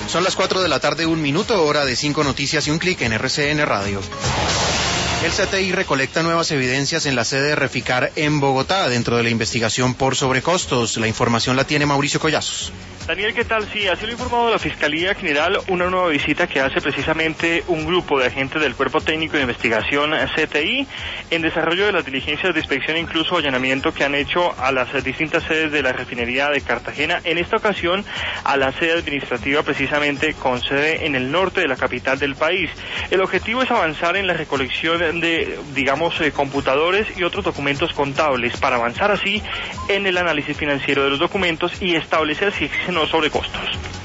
Son las 4 de la tarde, 1 minuto, hora de 5 noticias y un clic en RCN Radio. El CTI recolecta nuevas evidencias en la sede de Reficar en Bogotá dentro de la investigación por sobrecostos. La información la tiene Mauricio Collazos. Daniel, ¿qué tal? Sí, así lo ha informado la Fiscalía General, una nueva visita que hace precisamente un grupo de agentes del Cuerpo Técnico de Investigación CTI en desarrollo de las diligencias de inspección e incluso allanamiento que han hecho a las distintas sedes de la refinería de Cartagena, en esta ocasión a la sede administrativa precisamente con sede en el norte de la capital del país. El objetivo es avanzar en la recolección de, computadores y otros documentos contables para avanzar así en el análisis financiero de los documentos y establecer si existen sobrecostos.